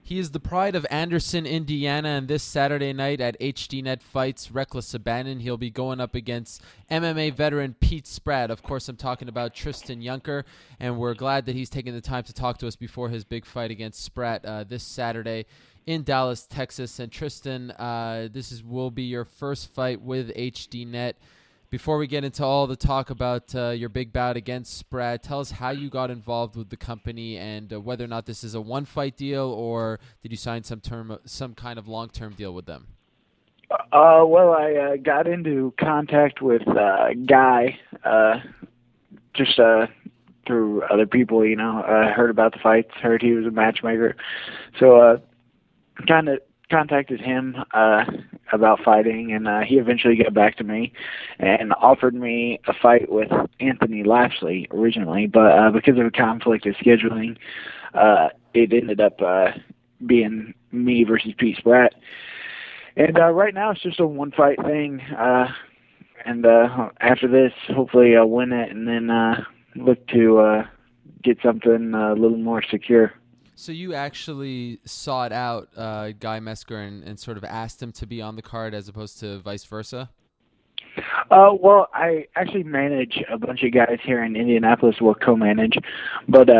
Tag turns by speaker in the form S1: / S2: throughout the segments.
S1: He is the pride of Anderson, Indiana, and this Saturday night at HDNet Fights Reckless Abandon, he'll be going up against MMA veteran Pete Spratt. Of course, I'm talking about Tristan Yunker, and we're glad that he's taking the time to talk to us before his big fight against Spratt this Saturday in Dallas, Texas. And Tristan, will be your first fight with HDNet. Before we get into all the talk about your big bout against Spratt, tell us how you got involved with the company and whether or not this is a one-fight deal or did you sign some kind of long-term deal with them?
S2: Well, I got into contact with Guy just through other people, heard about the fights, heard he was a matchmaker. So kind of contacted him about fighting, and he eventually got back to me and offered me a fight with Anthony Lashley originally, but because of a conflict of scheduling, it ended up being me versus Pete Spratt. And right now it's just a one-fight thing, and after this, hopefully I'll win it and then look to get something a little more secure.
S1: So you actually sought out Guy Mesker and sort of asked him to be on the card as opposed to vice versa?
S2: Well, I actually manage a bunch of guys here in Indianapolis, well, co-manage, but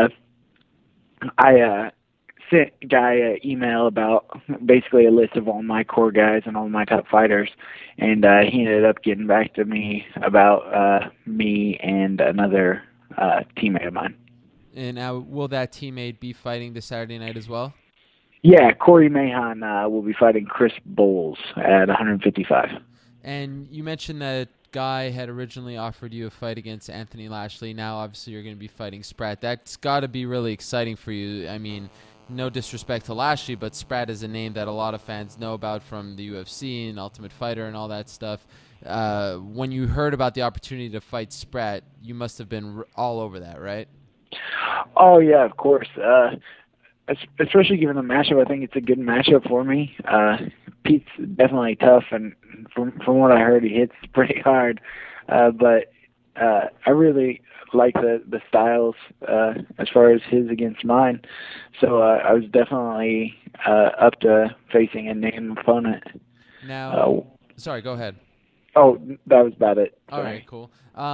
S2: I sent Guy an email about basically a list of all my core guys and all my top fighters, and he ended up getting back to me about me and another teammate of mine.
S1: And now, will that teammate be fighting this Saturday night as well?
S2: Yeah, Corey Mahon will be fighting Chris Bowles at 155.
S1: And you mentioned that Guy had originally offered you a fight against Anthony Lashley. Now, obviously, you're going to be fighting Spratt. That's got to be really exciting for you. I mean, no disrespect to Lashley, but Spratt is a name that a lot of fans know about from the UFC and Ultimate Fighter and all that stuff. When you heard about the opportunity to fight Spratt, you must have been all over that, right?
S2: Oh, yeah, of course. Especially given the matchup, I think it's a good matchup for me. Pete's definitely tough, and from what I heard, he hits pretty hard. But I really like the styles as far as his against mine. So I was definitely up to facing a name opponent.
S1: Now, sorry, go ahead.
S2: Oh, that was about it. Sorry.
S1: All right, cool.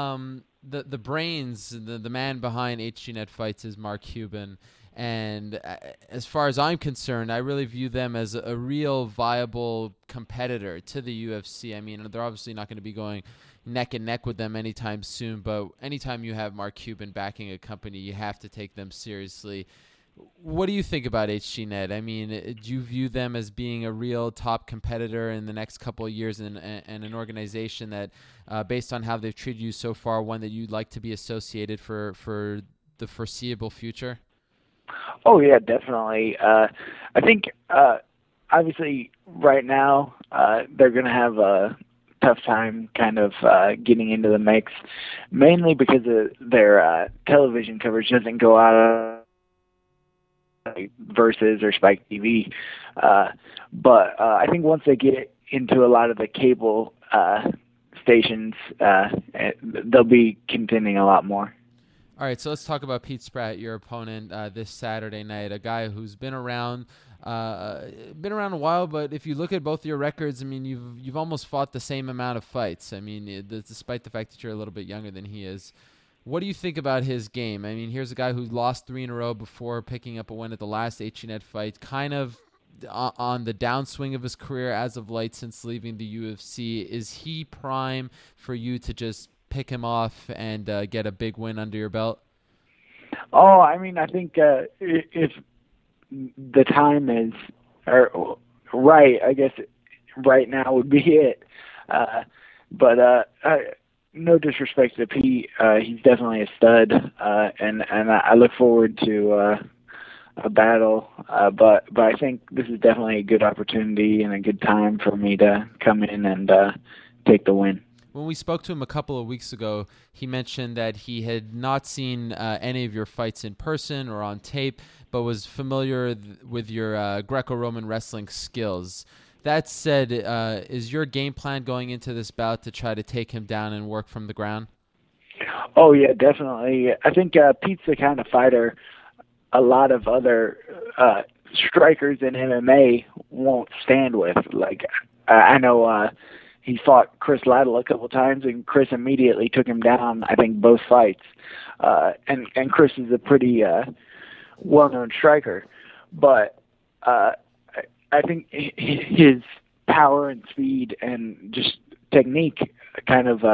S1: The brains, the man behind HDNet Fights is Mark Cuban. And as far as I'm concerned, I really view them as a real viable competitor to the UFC. I mean, they're obviously not going to be going neck and neck with them anytime soon, but anytime you have Mark Cuban backing a company, you have to take them seriously. What do you think about HDNet? I mean, do you view them as being a real top competitor in the next couple of years and an organization that, based on how they've treated you so far, one that you'd like to be associated for the foreseeable future?
S2: Oh, yeah, definitely. I think, obviously, right now, they're going to have a tough time kind of getting into the mix, mainly because their television coverage doesn't go out Versus or Spike TV. But I think once they get into a lot of the cable stations, they'll be contending a lot more.
S1: All right, so let's talk about Pete Spratt, your opponent this Saturday night, a guy who's been around a while, but if you look at both your records, I mean, you've almost fought the same amount of fights. I mean, despite the fact that you're a little bit younger than he is. What do you think about his game? I mean, here's a guy who lost 3 in a row before picking up a win at the last HDNet fight, kind of on the downswing of his career as of late since leaving the UFC. Is he prime for you to just pick him off and get a big win under your belt?
S2: Oh, I mean, I think if the time is right, I guess right now would be it. But no disrespect to Pete, he's definitely a stud, and I look forward to a battle. But I think this is definitely a good opportunity and a good time for me to come in and take the win.
S1: When we spoke to him a couple of weeks ago, he mentioned that he had not seen any of your fights in person or on tape, but was familiar with your Greco-Roman wrestling skills. That said, is your game plan going into this bout to try to take him down and work from the ground?
S2: Oh, yeah, definitely. I think Pete's the kind of fighter a lot of other strikers in MMA won't stand with. Like I know he fought Chris Lytle a couple times, and Chris immediately took him down. I think both fights. And Chris is a pretty well-known striker, but I think his power and speed and just technique kind of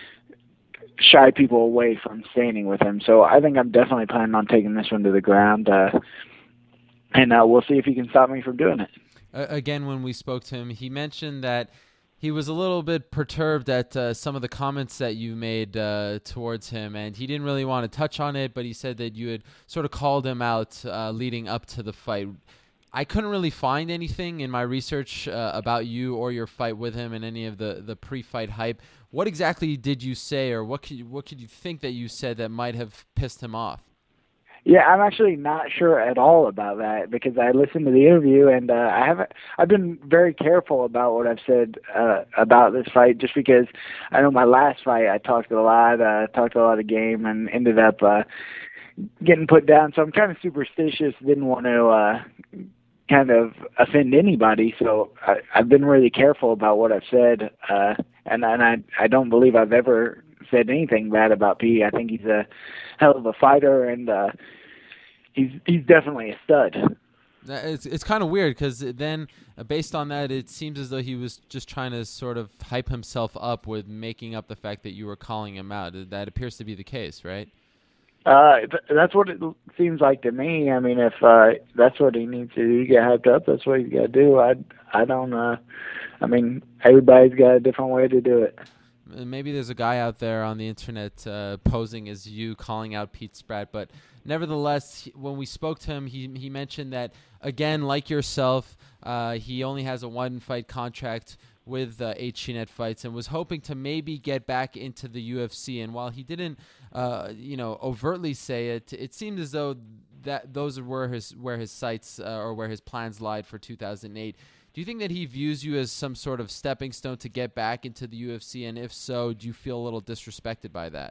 S2: shy people away from standing with him. So I think I'm definitely planning on taking this one to the ground, and we'll see if he can stop me from doing it.
S1: Again, when we spoke to him, he mentioned that he was a little bit perturbed at some of the comments that you made towards him, and he didn't really want to touch on it, but he said that you had sort of called him out leading up to the fight. I couldn't really find anything in my research about you or your fight with him and any of the pre-fight hype. What exactly did you say, or what could you think that you said that might have pissed him off?
S2: Yeah, I'm actually not sure at all about that because I listened to the interview and I've been very careful about what I've said about this fight just because I know my last fight I talked a lot of game and ended up getting put down. So I'm kind of superstitious, didn't want to kind of offend anybody. So I've been really careful about what I've said, and I don't believe I've ever said anything bad about P. I think he's a hell of a fighter, and he's definitely a stud.
S1: It's kind of weird because then, based on that, it seems as though he was just trying to sort of hype himself up with making up the fact that you were calling him out. That appears to be the case, right?
S2: That's what it seems like to me. I mean, if that's what he needs to do to get hyped up, that's what he's got to do. I don't. I mean, everybody's got a different way to do it.
S1: Maybe there's a guy out there on the internet posing as you, calling out Pete Spratt, but nevertheless, when we spoke to him, he mentioned that, again, like yourself, he only has a one-fight contract with HCNet Fights and was hoping to maybe get back into the UFC. And while he didn't, overtly say it, it seemed as though that those were where his sights or where his plans lied for 2008. Do you think that he views you as some sort of stepping stone to get back into the UFC? And if so, do you feel a little disrespected by that?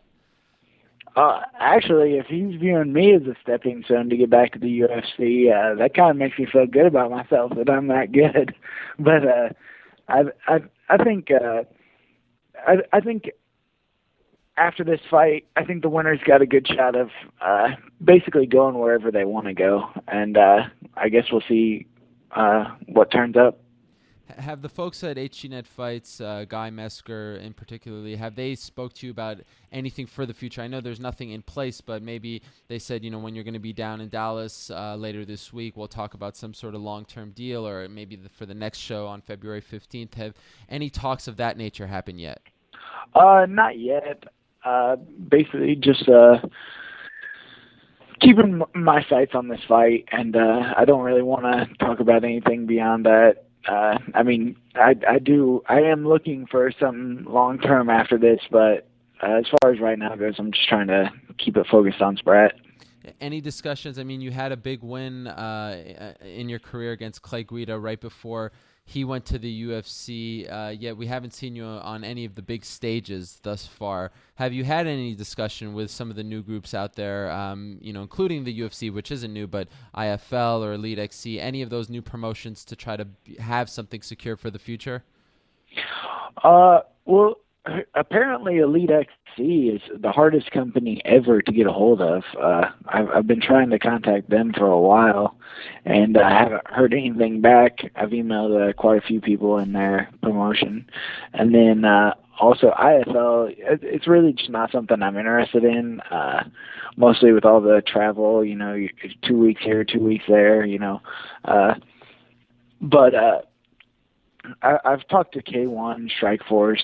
S2: Actually, if he's viewing me as a stepping stone to get back to the UFC, that kind of makes me feel good about myself that I'm that good. But I think after this fight, I think the winner's got a good shot of basically going wherever they want to go, and I guess we'll see what turns up.
S1: Have the folks at HCNet Fights, Guy Mesker in particularly, have they spoke to you about anything for the future? I know there's nothing in place, but maybe they said, when you're going to be down in Dallas later this week, we'll talk about some sort of long-term deal, or maybe for the next show on February 15th. Have any talks of that nature happened yet?
S2: Not yet. Basically just keeping my sights on this fight, and I don't really want to talk about anything beyond that. I mean, I am looking for something long term after this, but as far as right now goes, I'm just trying to keep it focused on Spratt.
S1: Any discussions? I mean, you had a big win in your career against Clay Guida right before he went to the UFC, yet we haven't seen you on any of the big stages thus far. Have you had any discussion with some of the new groups out there, including the UFC, which isn't new, but IFL or Elite XC, any of those new promotions to try to have something secure for the future?
S2: Well, apparently Elite XC is the hardest company ever to get a hold of. I've been trying to contact them for a while, and I haven't heard anything back. I've emailed quite a few people in their promotion. And then also IFL, it's really just not something I'm interested in, mostly with all the travel, 2 weeks here, 2 weeks there, But I've talked to K1, Strikeforce,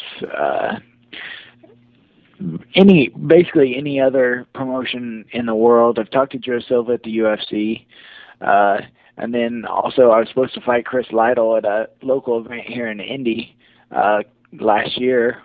S2: basically any other promotion in the world. I've talked to Joe Silva at the UFC, and then also I was supposed to fight Chris Lytle at a local event here in Indy last year,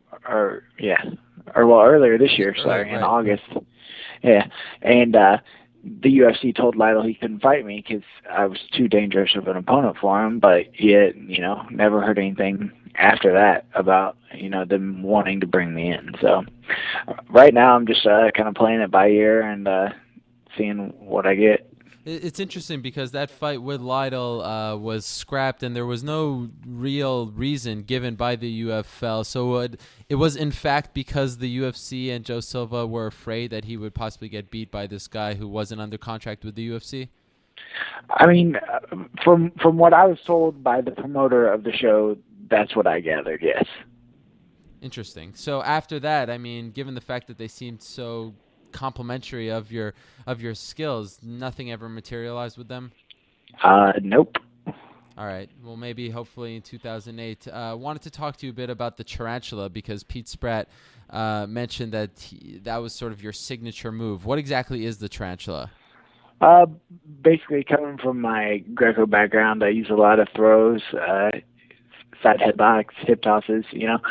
S2: earlier this year. Sorry, right. In August. Yeah, and the UFC told Lytle he couldn't fight me because I was too dangerous of an opponent for him, but yet, never heard anything after that about, them wanting to bring me in. So right now I'm just kind of playing it by ear and seeing what I get.
S1: It's interesting because that fight with Lytle was scrapped, and there was no real reason given by the UFL. So it was, in fact, because the UFC and Joe Silva were afraid that he would possibly get beat by this guy who wasn't under contract with the UFC?
S2: I mean, from what I was told by the promoter of the show, that's what I gathered. Yes.
S1: Interesting. So after that, I mean, given the fact that they seemed so complimentary of your skills, nothing ever materialized with them?
S2: Nope.
S1: All right. Well, maybe hopefully in 2008. Wanted to talk to you a bit about the tarantula because Pete Spratt mentioned that that was sort of your signature move. What exactly is the tarantula?
S2: Basically, coming from my Greco background, I use a lot of throws, side headlocks, hip tosses,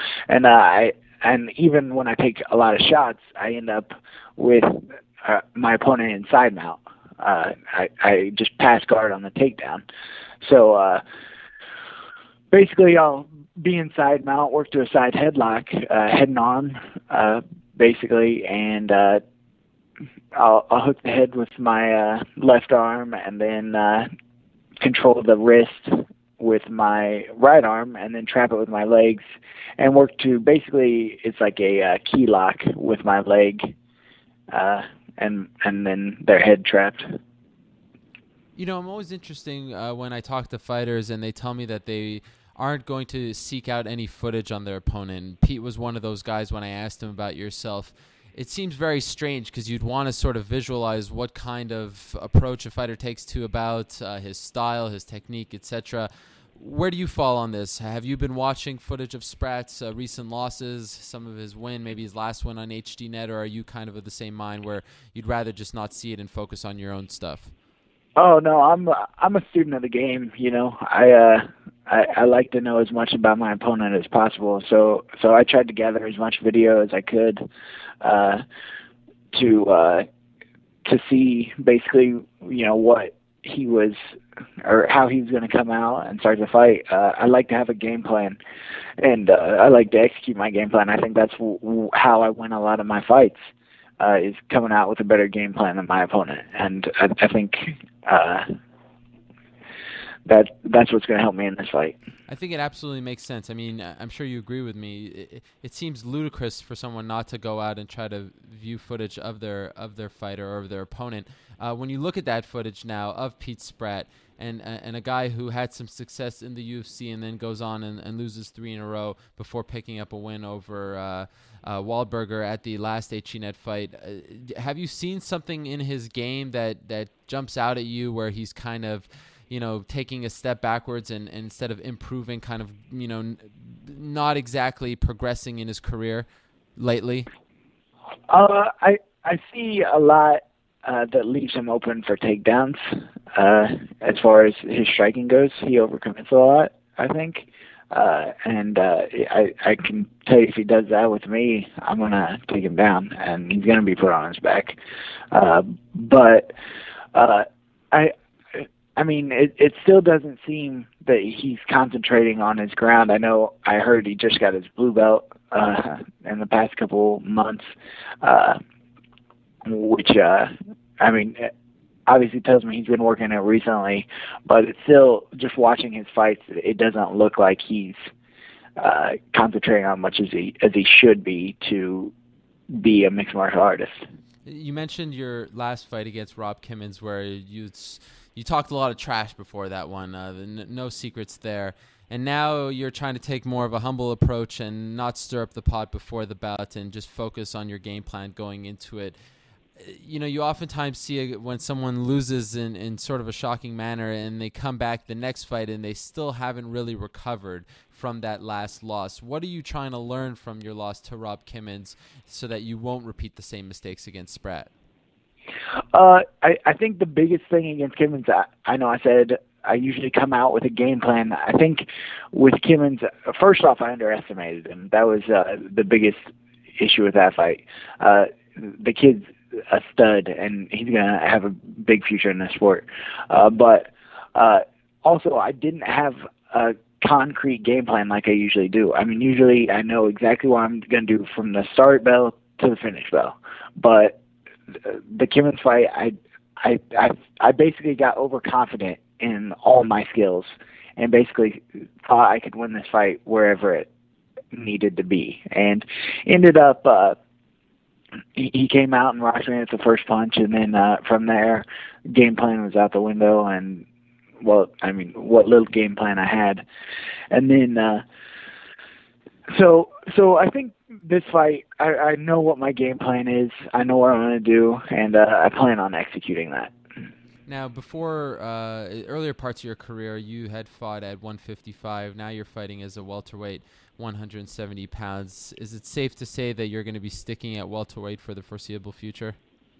S2: and even when I take a lot of shots, I end up with my opponent in side mount. I just pass guard on the takedown. So basically, I'll be in side mount, work to a side headlock, head and arm, basically, and I'll hook the head with my left arm, and then control the wrist with my right arm, and then trap it with my legs, and work to basically it's like a key lock with my leg, and then their head trapped.
S1: You know, I'm always interesting when I talk to fighters and they tell me that they aren't going to seek out any footage on their opponent. Pete was one of those guys when I asked him about yourself. It seems very strange because you'd want to sort of visualize what kind of approach a fighter takes to about his style, his technique, etc. Where do you fall on this? Have you been watching footage of Spratt's recent losses, some of his win, maybe his last one on HDNet, or are you kind of the same mind where you'd rather just not see it and focus on your own stuff?
S2: Oh no, I'm a student of the game. I like to know as much about my opponent as possible. So I tried to gather as much video as I could to see basically what he was or how he was going to come out and start the fight. I like to have a game plan, and I like to execute my game plan. I think that's how I win a lot of my fights. Is coming out with a better game plan than my opponent, and I think that's what's going to help me in this fight.
S1: I think it absolutely makes sense. I mean, I'm sure you agree with me. It seems ludicrous for someone not to go out and try to view footage of their fighter or of their opponent. When you look at that footage now of Pete Spratt and a guy who had some success in the UFC and then goes on and loses 3 in a row before picking up a win over Wahlberger at the last HDNet fight, have you seen something in his game that jumps out at you where he's kind of taking a step backwards and instead of improving, kind of, not exactly progressing in his career lately?
S2: I see a lot that leaves him open for takedowns. As far as his striking goes, he overcommits a lot, I think. And I can tell you if he does that with me, I'm going to take him down, and he's going to be put on his back. But I mean, it still doesn't seem that he's concentrating on his ground. I heard he just got his blue belt in the past couple months, which, I mean, obviously tells me he's been working it recently, but it's still, just watching his fights, it doesn't look like he's concentrating on much as he should be to be a mixed martial artist.
S1: You mentioned your last fight against Rob Kimmins where you talked a lot of trash before that one. No secrets there. And now you're trying to take more of a humble approach and not stir up the pot before the bout and just focus on your game plan going into it. You oftentimes see when someone loses in sort of a shocking manner and they come back the next fight and they still haven't really recovered from that last loss. What are you trying to learn from your loss to Rob Kimmins so that you won't repeat the same mistakes against Spratt?
S2: I think the biggest thing against Kimmins, I know I said I usually come out with a game plan. I think with Kimmins, first off, I underestimated him. That was the biggest issue with that fight. The kid's a stud, and he's going to have a big future in the sport. But also, I didn't have a concrete game plan like I usually do. I mean, usually I know exactly what I'm going to do from the start bell to the finish bell. But the Kimmins fight, I basically got overconfident in all my skills, and basically thought I could win this fight wherever it needed to be, and ended up. He came out and rocked me at the first punch, and then from there, game plan was out the window, and well, I mean, what little game plan I had, and then so I think this fight, I know what my game plan is. I know what I'm going to do, and I plan on executing that.
S1: Now, before earlier parts of your career, you had fought at 155. Now you're fighting as a welterweight, 170 pounds. Is it safe to say that you're going to be sticking at welterweight for the foreseeable future?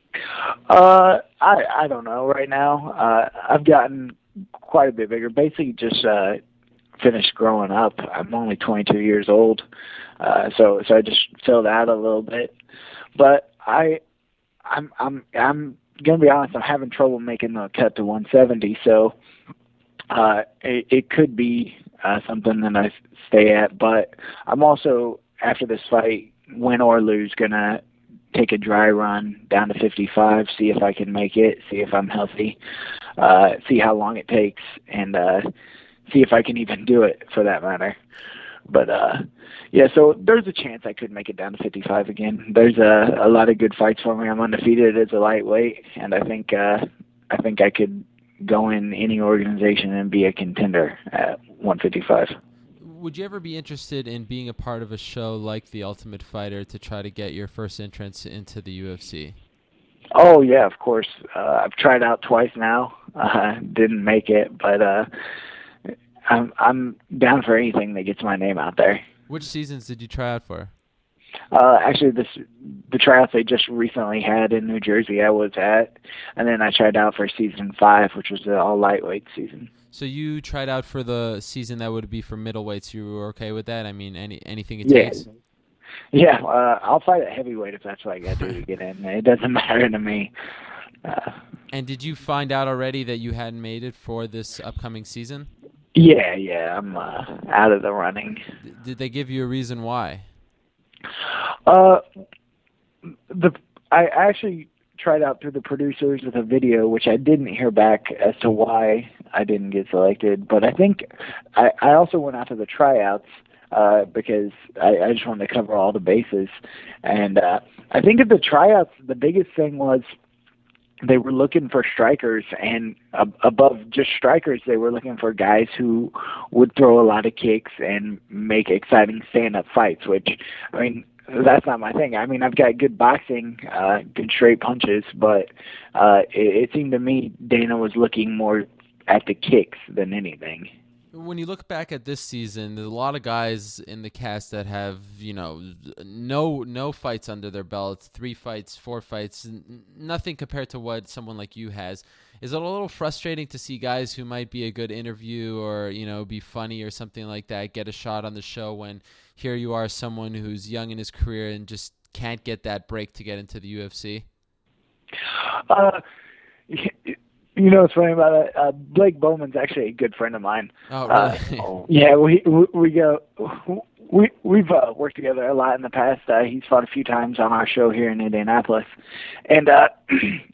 S2: I don't know right now. I've gotten quite a bit bigger. Basically, just finished growing up. I'm only 22 years old, so I just filled out a little bit. But I'm gonna be honest. I'm having trouble making the cut to 170. So it could be something that I stay at. But I'm also, after this fight, win or lose, gonna take a dry run down to 55, see if I can make it, see if I'm healthy, see how long it takes, and see if I can even do it, for that matter. But yeah, so there's a chance I could make it down to 55 again. There's a lot of good fights for me. I'm undefeated as a lightweight, and I think I could go in any organization and be a contender at 155.
S1: Would you ever be interested in being a part of a show like The Ultimate Fighter to try to get your first entrance into the UFC?
S2: Oh yeah, of course. I've tried out twice now. Didn't make it, but I'm down for anything that gets my name out there.
S1: Which seasons did you try out for?
S2: Actually, the tryouts they just recently had in New Jersey, I was at, and then I tried out for season 5, which was the all lightweight season.
S1: So you tried out for the season that would be for middleweights. You were okay with that? I mean, anything it takes?
S2: Yeah. I'll fight at heavyweight if that's what I got to do to get in. It doesn't matter to me.
S1: And did you find out already that you hadn't made it for this upcoming season?
S2: Yeah, I'm out of the running.
S1: Did they give you a reason why?
S2: I actually tried out through the producers with a video, which I didn't hear back as to why I didn't get selected. But I think I also went out to the tryouts because I just wanted to cover all the bases. And I think at the tryouts, the biggest thing was they were looking for strikers, and above just strikers, they were looking for guys who would throw a lot of kicks and make exciting stand-up fights, which, I mean, that's not my thing. I mean, I've got good boxing, good straight punches, but it seemed to me Dana was looking more at the kicks than anything.
S1: When you look back at this season, there's a lot of guys in the cast that have, no fights under their belts, 3 fights, 4 fights, nothing compared to what someone like you has. Is it a little frustrating to see guys who might be a good interview or, be funny or something like that get a shot on the show when here you are, someone who's young in his career and just can't get that break to get into the UFC?
S2: You know what's funny about it? Blake Bowman's actually a good friend of mine.
S1: Oh, really?
S2: Yeah, we've worked together a lot in the past. He's fought a few times on our show here in Indianapolis, and that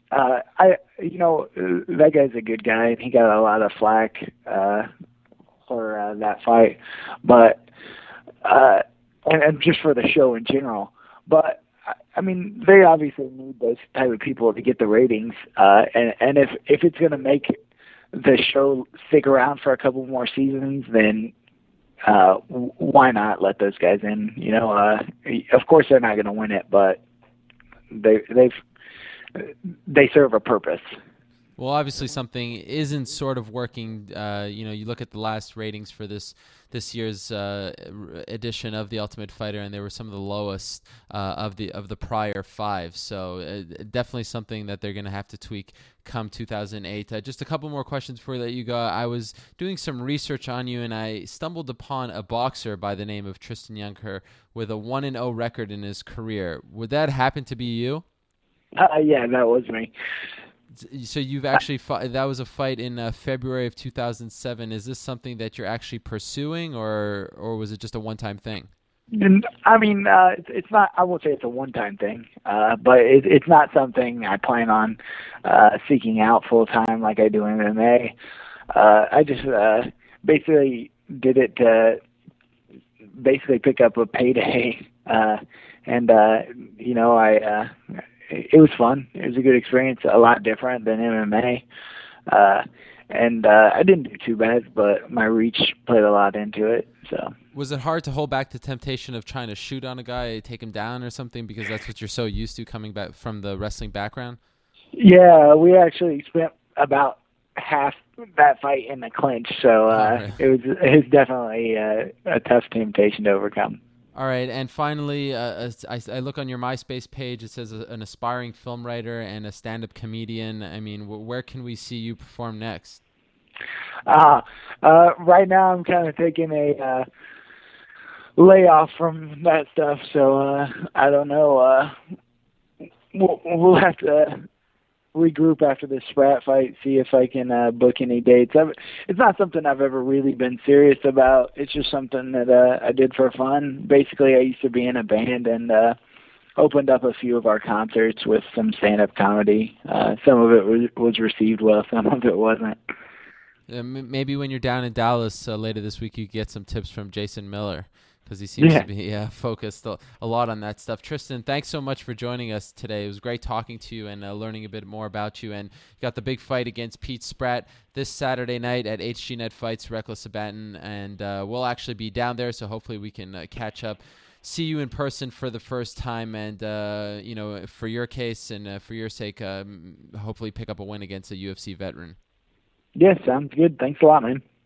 S2: guy's a good guy, and he got a lot of flack for that fight, but and just for the show in general, but. I mean, they obviously need those type of people to get the ratings, and if it's going to make the show stick around for a couple more seasons, then why not let those guys in? Of course they're not going to win it, but they serve a purpose.
S1: Well, obviously something isn't sort of working. You look at the last ratings for this year's edition of The Ultimate Fighter, and they were some of the lowest of the prior 5. So definitely something that they're going to have to tweak come 2008. Just a couple more questions before I let you go. I was doing some research on you, and I stumbled upon a boxer by the name of Tristan Youngher with a 1-0 record in his career. Would that happen to be you?
S2: Yeah, that was me.
S1: So you've actually fought, that was a fight in February of 2007. Is this something that you're actually pursuing, or was it just a one-time thing?
S2: And, I mean, it's not. I won't say it's a one-time thing, but it's not something I plan on seeking out full time like I do in MMA. I just basically did it to basically pick up a payday, and it was fun. It was a good experience, a lot different than MMA. Uh, and I didn't do too bad, but my reach played a lot into it. So.
S1: Was it hard to hold back the temptation of trying to shoot on a guy, take him down or something, because that's what you're so used to coming back from the wrestling background?
S2: Yeah, we actually spent about half that fight in the clinch, so
S1: Really?
S2: it was definitely a tough temptation to overcome.
S1: All right, and finally, I look on your MySpace page. It says an aspiring film writer and a stand-up comedian. I mean, where can we see you perform next?
S2: Right now I'm kind of taking a layoff from that stuff, so I don't know. We'll have to regroup after this Sprat fight, see if I can book any dates. It's not something I've ever really been serious about. It's just something that I did for fun. Basically, I used to be in a band and opened up a few of our concerts with some stand-up comedy. Some of it was received well, some of it wasn't.
S1: Maybe when you're down in Dallas later this week, you get some tips from Jason Miller, because he seems to be focused a lot on that stuff. Tristan, thanks so much for joining us today. It was great talking to you and learning a bit more about you. And you got the big fight against Pete Spratt this Saturday night at HGNet Fights, Reckless Abaton. And we'll actually be down there, so hopefully we can catch up, see you in person for the first time. And, for your case and for your sake, hopefully pick up a win against a UFC veteran.
S2: Yeah, sounds good. Thanks a lot, man.